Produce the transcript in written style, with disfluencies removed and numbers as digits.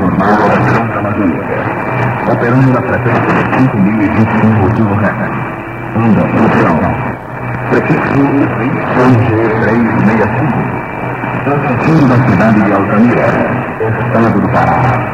normal da Santa Madureira, operando na frequência 5025 kHz. Onda funcional. Prefixo RG365. Transmitindo da cidade de Altamira, estado do Pará.